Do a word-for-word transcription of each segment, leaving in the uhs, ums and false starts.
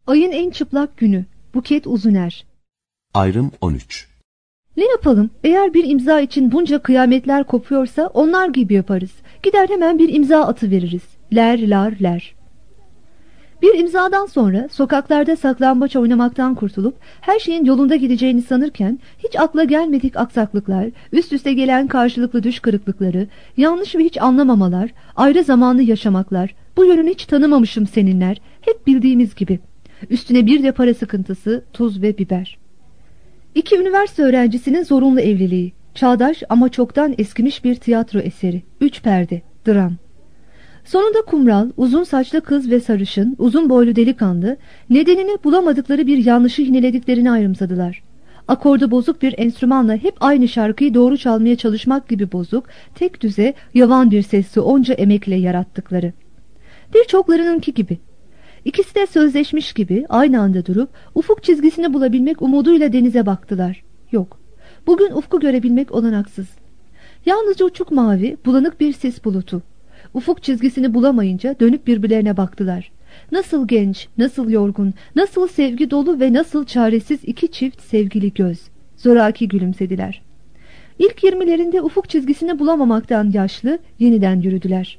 Ayın en çıplak günü. Buket Uzuner. Ayrım on üç. Ne yapalım? Eğer bir imza için bunca kıyametler kopuyorsa onlar gibi yaparız. Gider hemen bir imza atıveririz. Ler lar ler. Bir imzadan sonra sokaklarda saklambaç oynamaktan kurtulup her şeyin yolunda gideceğini sanırken hiç akla gelmedik aksaklıklar, üst üste gelen karşılıklı düş kırıklıkları, yanlış ve hiç anlamamalar, ayrı zamanlı yaşamaklar, bu yönünü hiç tanımamışım seninler, hep bildiğimiz gibi. Üstüne bir de para sıkıntısı, tuz ve biber. İki üniversite öğrencisinin zorunlu evliliği, çağdaş ama çoktan eskimiş bir tiyatro eseri, üç perde, dram. Sonunda kumral, uzun saçlı kız ve sarışın, uzun boylu delikanlı, nedenini bulamadıkları bir yanlışı yinelediklerini ayrımsadılar. Akordu bozuk bir enstrümanla hep aynı şarkıyı doğru çalmaya çalışmak gibi bozuk, tek düze, yavan bir sesli onca emekle yarattıkları. Birçoklarınınki gibi. İkisi de sözleşmiş gibi aynı anda durup ufuk çizgisini bulabilmek umuduyla denize baktılar. Yok, bugün ufku görebilmek olanaksız. Yalnızca uçuk mavi, bulanık bir sis bulutu. Ufuk çizgisini bulamayınca dönüp birbirlerine baktılar. Nasıl genç, nasıl yorgun, nasıl sevgi dolu ve nasıl çaresiz iki çift sevgili göz. Zoraki gülümsediler. İlk yirmilerinde ufuk çizgisini bulamamaktan yaşlı yeniden yürüdüler.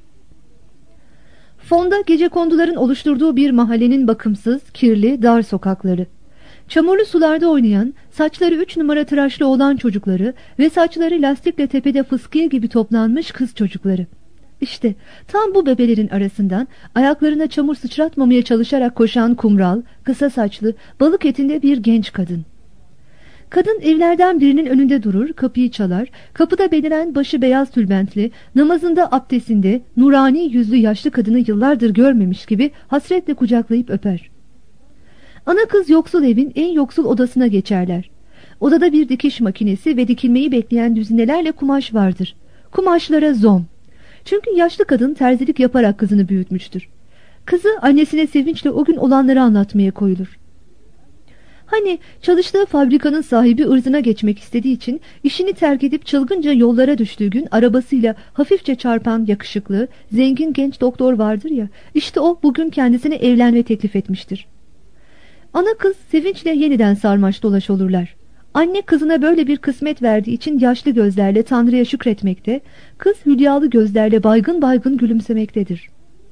Fonda gecekonduların oluşturduğu bir mahallenin bakımsız, kirli, dar sokakları. Çamurlu sularda oynayan, saçları üç numara tıraşlı olan çocukları ve saçları lastikle tepede fıskiye gibi toplanmış kız çocukları. İşte tam bu bebelerin arasından ayaklarına çamur sıçratmamaya çalışarak koşan kumral, kısa saçlı, balık etinde bir genç kadın. Kadın evlerden birinin önünde durur, kapıyı çalar, kapıda beliren başı beyaz tülbentli, namazında abdestinde, nurani yüzlü yaşlı kadını yıllardır görmemiş gibi hasretle kucaklayıp öper. Ana kız yoksul evin en yoksul odasına geçerler. Odada bir dikiş makinesi ve dikilmeyi bekleyen düzinelerle kumaş vardır. Kumaşlara zom. Çünkü yaşlı kadın terzilik yaparak kızını büyütmüştür. Kızı annesine sevinçle o gün olanları anlatmaya koyulur. Hani çalıştığı fabrikanın sahibi ırzına geçmek istediği için işini terk edip çılgınca yollara düştüğü gün arabasıyla hafifçe çarpan yakışıklı, zengin genç doktor vardır ya, işte o bugün kendisine evlenme teklif etmiştir. Ana kız sevinçle yeniden sarmaş dolaş olurlar. Anne kızına böyle bir kısmet verdiği için yaşlı gözlerle Tanrı'ya şükretmekte, kız hülyalı gözlerle baygın baygın gülümsemektedir.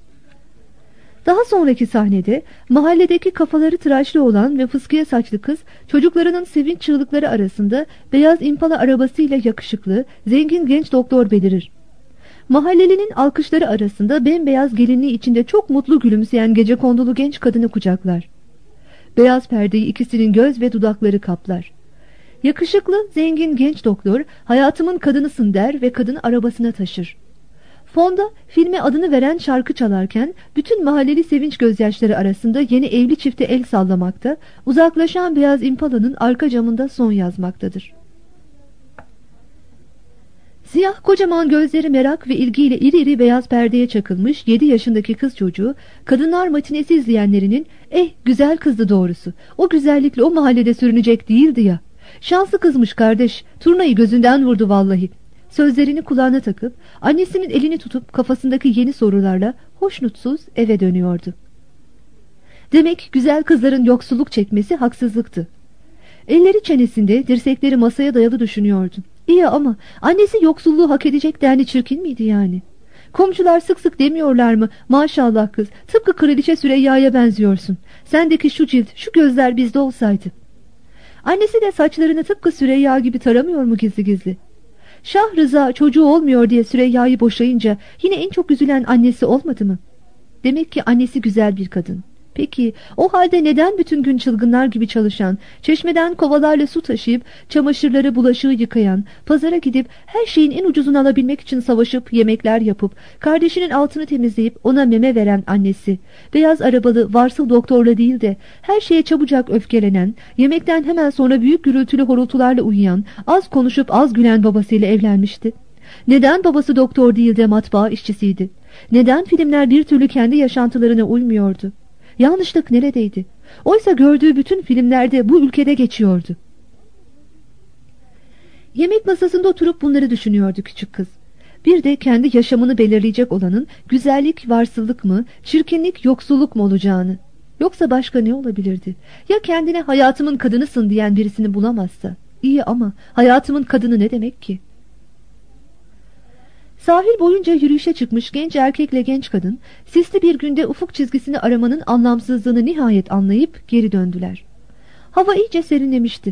Daha sonraki sahnede mahalledeki kafaları tıraşlı olan ve fıskiye saçlı kız çocuklarının sevinç çığlıkları arasında beyaz impala arabasıyla yakışıklı, zengin genç doktor belirir. Mahallelinin alkışları arasında bembeyaz gelinliği içinde çok mutlu gülümseyen gecekondulu genç kadını kucaklar. Beyaz perdeyi ikisinin göz ve dudakları kaplar. Yakışıklı, zengin genç doktor hayatımın kadınısın der ve kadını arabasına taşır. Fonda filme adını veren şarkı çalarken bütün mahalleli sevinç gözyaşları arasında yeni evli çifte el sallamakta, uzaklaşan beyaz impalanın arka camında son yazmaktadır. Siyah kocaman gözleri merak ve ilgiyle iri iri beyaz perdeye çakılmış yedi yaşındaki kız çocuğu, kadınlar matinesi izleyenlerinin "Eh güzel kızdı doğrusu, o güzellikle o mahallede sürünecek değildi ya. Şanslı kızmış kardeş, turnayı gözünden vurdu vallahi." Sözlerini kulağına takıp annesinin elini tutup kafasındaki yeni sorularla hoşnutsuz eve dönüyordu. Demek güzel kızların yoksulluk çekmesi haksızlıktı. Elleri çenesinde, dirsekleri masaya dayalı düşünüyordu. İyi ama annesi yoksulluğu hak edecek denli çirkin miydi yani? Komşular sık sık demiyorlar mı? Maşallah kız, tıpkı Kraliçe Süreyya'ya benziyorsun. Sendeki şu cilt, şu gözler bizde olsaydı. Annesi de saçlarını tıpkı Süreyya gibi taramıyor mu gizli gizli? Şah Rıza çocuğu olmuyor diye Süreyya'yı boşayınca yine en çok üzülen annesi olmadı mı? Demek ki annesi güzel bir kadın. Peki o halde neden bütün gün çılgınlar gibi çalışan, çeşmeden kovalarla su taşıyıp, çamaşırları bulaşığı yıkayan, pazara gidip her şeyin en ucuzunu alabilmek için savaşıp, yemekler yapıp, kardeşinin altını temizleyip ona meme veren annesi, beyaz arabalı varsıl doktorla değil de her şeye çabucak öfkelenen, yemekten hemen sonra büyük gürültülü horultularla uyuyan, az konuşup az gülen babasıyla evlenmişti? Neden babası doktor değil de matbaa işçisiydi? Neden filmler bir türlü kendi yaşantılarına uymuyordu? Yanlışlık neredeydi? Oysa gördüğü bütün filmlerde bu ülkede geçiyordu. Yemek masasında oturup bunları düşünüyordu küçük kız. Bir de kendi yaşamını belirleyecek olanın güzellik varsıllık mı, çirkinlik yoksulluk mu olacağını. Yoksa başka ne olabilirdi? Ya kendine hayatımın kadınısın diyen birisini bulamazsa? İyi ama hayatımın kadını ne demek ki? Sahil boyunca yürüyüşe çıkmış genç erkekle genç kadın, sisli bir günde ufuk çizgisini aramanın anlamsızlığını nihayet anlayıp geri döndüler. Hava iyice serinlemişti.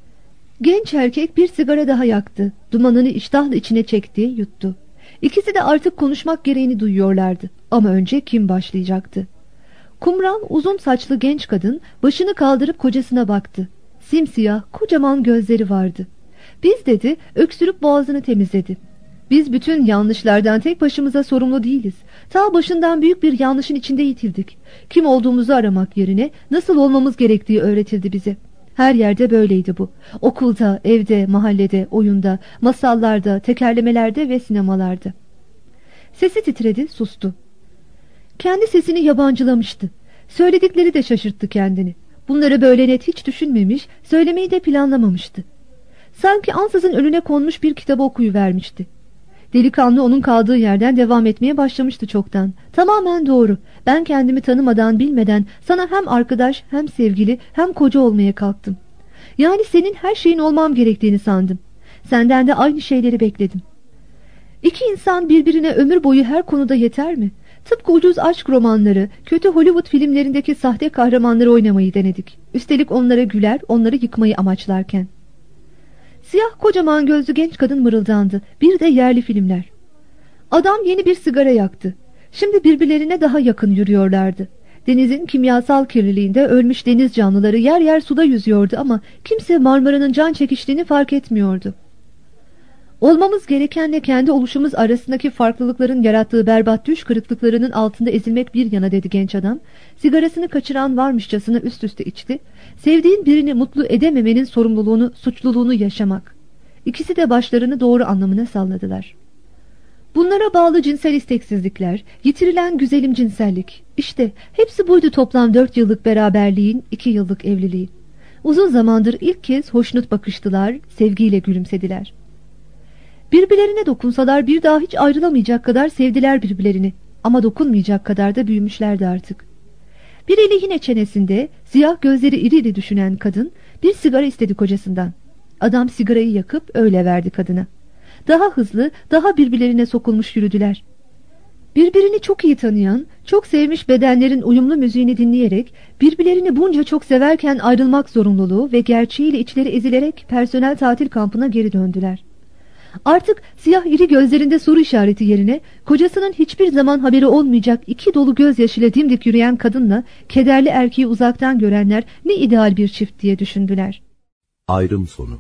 Genç erkek bir sigara daha yaktı. Dumanını iştahla içine çekti, yuttu. İkisi de artık konuşmak gereğini duyuyorlardı. Ama önce kim başlayacaktı? Kumral, uzun saçlı genç kadın başını kaldırıp kocasına baktı. Simsiyah, kocaman gözleri vardı. Biz dedi, öksürüp boğazını temizledi. Biz bütün yanlışlardan tek başımıza sorumlu değiliz. Ta başından büyük bir yanlışın içinde yitildik. Kim olduğumuzu aramak yerine nasıl olmamız gerektiği öğretildi bize. Her yerde böyleydi bu. Okulda, evde, mahallede, oyunda, masallarda, tekerlemelerde ve sinemalarda. Sesi titredi, sustu. Kendi sesini yabancılamıştı. Söyledikleri de şaşırttı kendini. Bunları böyle net hiç düşünmemiş, söylemeyi de planlamamıştı. Sanki ansızın önüne konmuş bir kitabı okuyuvermişti. Delikanlı onun kaldığı yerden devam etmeye başlamıştı çoktan. Tamamen doğru. Ben kendimi tanımadan, bilmeden sana hem arkadaş, hem sevgili, hem koca olmaya kalktım. Yani senin her şeyin olmam gerektiğini sandım. Senden de aynı şeyleri bekledim. İki insan birbirine ömür boyu her konuda yeter mi? Tıpkı ucuz aşk romanları, kötü Hollywood filmlerindeki sahte kahramanları oynamayı denedik. Üstelik onlara güler, onları yıkmayı amaçlarken. Siyah kocaman gözlü genç kadın mırıldandı. Bir de yerli filmler. Adam yeni bir sigara yaktı. Şimdi birbirlerine daha yakın yürüyorlardı. Denizin kimyasal kirliliğinde ölmüş deniz canlıları yer yer suda yüzüyordu ama kimse Marmara'nın can çekiştiğini fark etmiyordu. Olmamız gerekenle kendi oluşumuz arasındaki farklılıkların yarattığı berbat düş kırıklıklarının altında ezilmek bir yana dedi genç adam. Sigarasını kaçıran varmışçasına üst üste içti. Sevdiğin birini mutlu edememenin sorumluluğunu, suçluluğunu yaşamak. İkisi de başlarını doğru anlamına salladılar. Bunlara bağlı cinsel isteksizlikler, yitirilen güzelim cinsellik. İşte hepsi buydu toplam dört yıllık beraberliğin, iki yıllık evliliğin. Uzun zamandır ilk kez hoşnut bakıştılar, sevgiyle gülümsediler. Birbirlerine dokunsalar bir daha hiç ayrılamayacak kadar sevdiler birbirlerini. Ama dokunmayacak kadar da büyümüşlerdi artık. Bir eli yine çenesinde, siyah gözleri iri iri düşünen kadın bir sigara istedi kocasından. Adam sigarayı yakıp öyle verdi kadına. Daha hızlı, daha birbirlerine sokulmuş yürüdüler. Birbirini çok iyi tanıyan, çok sevmiş bedenlerin uyumlu müziğini dinleyerek, birbirlerini bunca çok severken ayrılmak zorunluluğu ve gerçeğiyle içleri ezilerek personel tatil kampına geri döndüler. Artık siyah iri gözlerinde soru işareti yerine kocasının hiçbir zaman haberi olmayacak iki dolu gözyaşıyla dimdik yürüyen kadınla kederli erkeği uzaktan görenler ne ideal bir çift diye düşündüler. Ayrım sonu.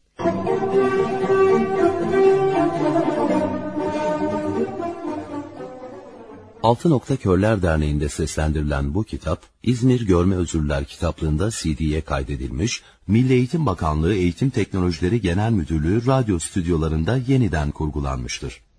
Altı Nokta Körler Derneği'nde seslendirilen bu kitap, İzmir Görme Özürler kitaplığında C D'ye kaydedilmiş, Milli Eğitim Bakanlığı Eğitim Teknolojileri Genel Müdürlüğü radyo stüdyolarında yeniden kurgulanmıştır.